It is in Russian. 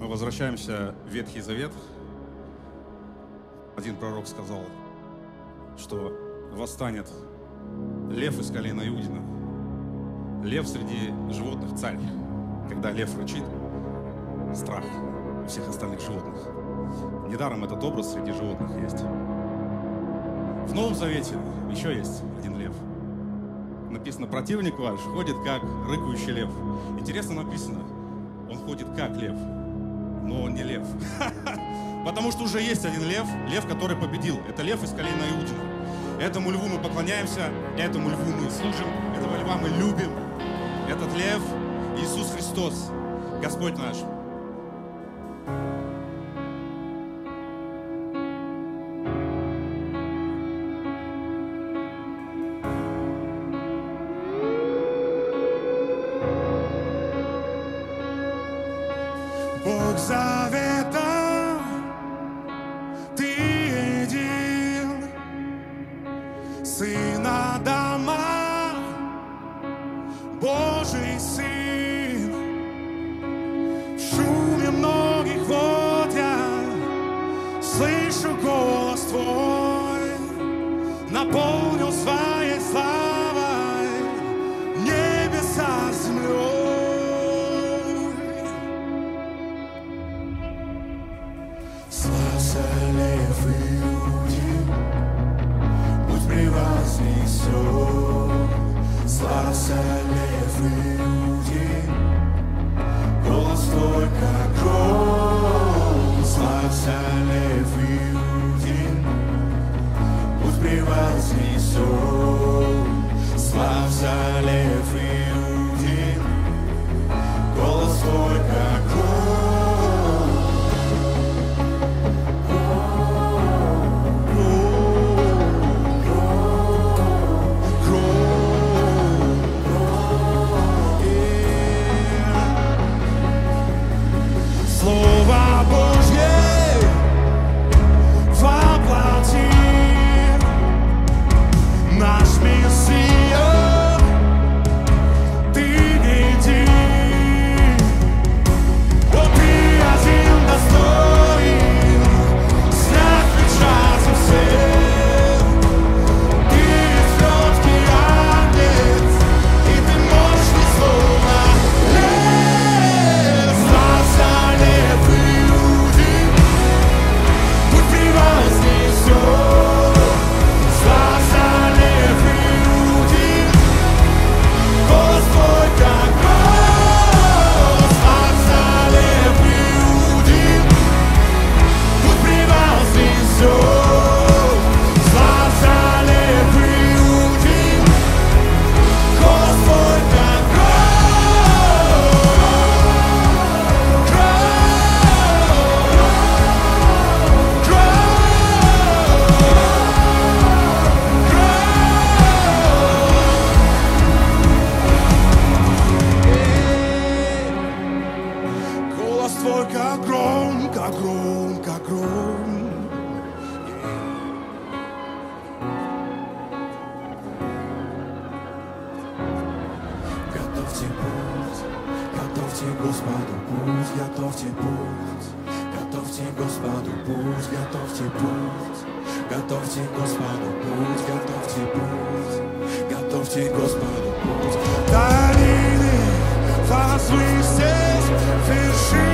Мы возвращаемся в Ветхий Завет. Один пророк сказал, что восстанет лев из колена Иудина. Лев среди животных царь. Когда лев рычит, страх у всех остальных животных. Недаром этот образ среди животных есть. В Новом Завете еще есть один лев. Написано, противник ваш ходит как рыкающий лев. Интересно написано, он ходит как лев, но он не лев. Потому что уже есть один лев, лев, который победил. Это лев из колена Иудина. Этому льву мы поклоняемся, этому льву мы служим, этого льва мы любим. Этот лев Иисус Христос, Господь наш. Бог завета, Ты един, Сын Адама, Божий Сын. В шуме многих вод я слышу голос Твой, наполнил своей славой небеса с землей. Славься лев Иудин, пусть превознесен. Славься лев Иудин, голос Твой как гром. Славься лев Иудин, пусть превознесен. Славься лев Иудин, голос Твой как гром. Слово Божье воплотил наш Мессия, Ты един. О, Ты один достоин снять печати всех. Ты звездный ангел, и Ты мощный словно лев. Славься лев Иудин, пусть превознесен. Славься лев Иудин, голос Твой как гром. Славься лев Иудин, пусть превознесен. Славься лев Иудин, голос Твой как голос Твой как гром, как гром, как гром. Готовьте путь, готовьте Господу путь, готовьте путь, готовьте Господу путь, готовьте путь, готовьте Господу путь, готовьте путь, готовьте Господу путь. Долины возвысьтесь, вершины